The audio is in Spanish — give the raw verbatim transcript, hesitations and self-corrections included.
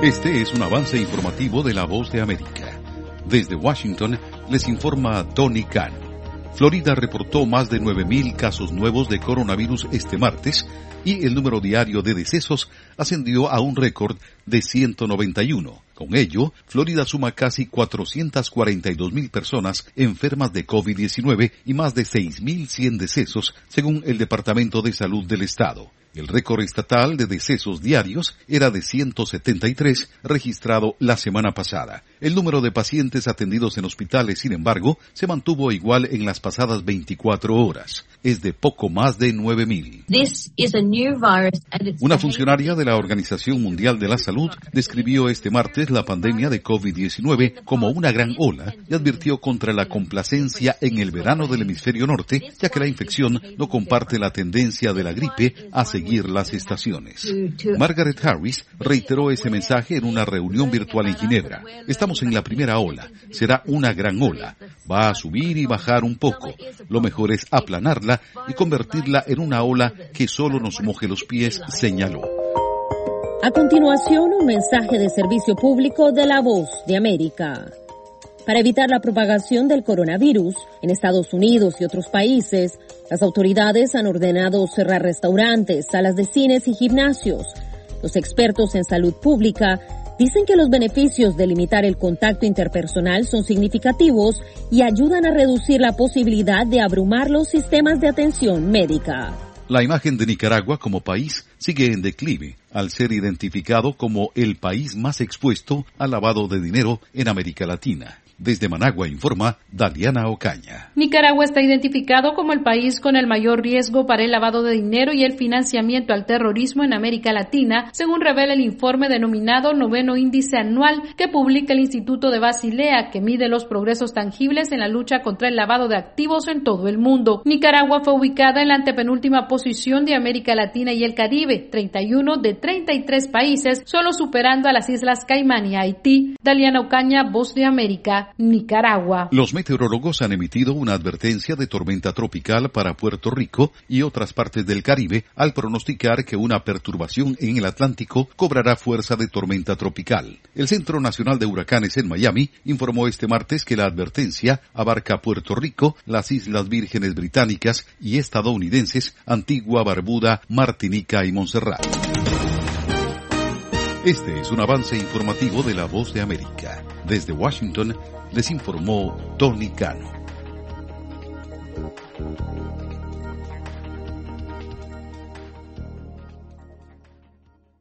Este es un avance informativo de La Voz de América. Desde Washington les informa Tony Khan. Florida reportó más de nueve mil casos nuevos de coronavirus este martes y el número diario de decesos ascendió a un récord de ciento noventa y uno. Con ello, Florida suma casi cuatrocientas cuarenta y dos mil personas enfermas de COVID diecinueve y más de seis mil cien decesos, según el Departamento de Salud del Estado. El récord estatal de decesos diarios era de ciento setenta y tres, registrado la semana pasada. El número de pacientes atendidos en hospitales, sin embargo, se mantuvo igual en las pasadas veinticuatro horas. Es de poco más de nueve mil. Una funcionaria de la Organización Mundial de la Salud describió este martes la pandemia de COVID diecinueve como una gran ola y advirtió contra la complacencia en el verano del hemisferio norte, ya que la infección no comparte la tendencia de la gripe a seguir las estaciones. Margaret Harris reiteró ese mensaje en una reunión virtual en Ginebra. Estamos en la primera ola. Será una gran ola. Va a subir y bajar un poco. Lo mejor es aplanarla y convertirla en una ola que solo nos moje los pies, señaló. A continuación, un mensaje de servicio público de La Voz de América. Para evitar la propagación del coronavirus en Estados Unidos y otros países, las autoridades han ordenado cerrar restaurantes, salas de cines y gimnasios. Los expertos en salud pública dicen que los beneficios de limitar el contacto interpersonal son significativos y ayudan a reducir la posibilidad de abrumar los sistemas de atención médica. La imagen de Nicaragua como país sigue en declive, al ser identificado como el país más expuesto al lavado de dinero en América Latina. Desde Managua informa Daliana Ocaña. Nicaragua está identificado como el país con el mayor riesgo para el lavado de dinero y el financiamiento al terrorismo en América Latina, según revela el informe denominado Noveno Índice Anual que publica el Instituto de Basilea, que mide los progresos tangibles en la lucha contra el lavado de activos en todo el mundo. Nicaragua fue ubicada en la antepenúltima posición de América Latina y el Caribe, treinta y uno de treinta y tres países, solo superando a las Islas Caimán y Haití. Daliana Ocaña, Voz de América, Nicaragua. Los meteorólogos han emitido una advertencia de tormenta tropical para Puerto Rico y otras partes del Caribe al pronosticar que una perturbación en el Atlántico cobrará fuerza de tormenta tropical. El Centro Nacional de Huracanes en Miami informó este martes que la advertencia abarca Puerto Rico, las Islas Vírgenes Británicas y estadounidenses, Antigua, Barbuda, Martinica y Montserrat. Este es un avance informativo de La Voz de América. Desde Washington les informó Tony Cano.